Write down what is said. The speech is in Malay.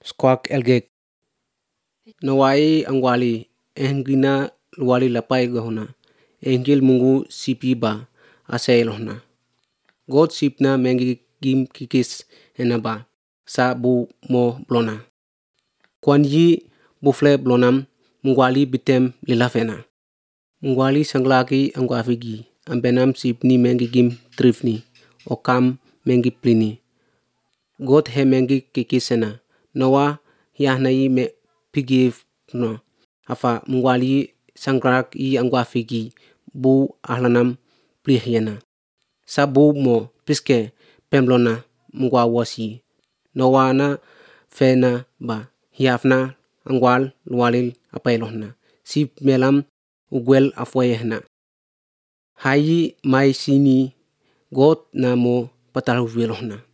squawk elgek nawai angwali engina luwali lapai gohna engil mungu sipi ba asay lohna god sipna mengi gim kikis enaba sa bu mo blona kwanyi bufle blonam mungwali bitem lilafena mungwali sanglaki angwafigi ambenam sipni mengi gim trifni okam mengi plini god he mengi kikisena nowa hiahnai me pigif no afa mungwali sangrak I angwafigi bu ahlanam plihiena sabu mo piske pemblona mungwawasi nowa na fena ba hiafna angwal luwalil apailohna sip melam ugwel afwayehna hayi mai sini god na mo patalhuwelohna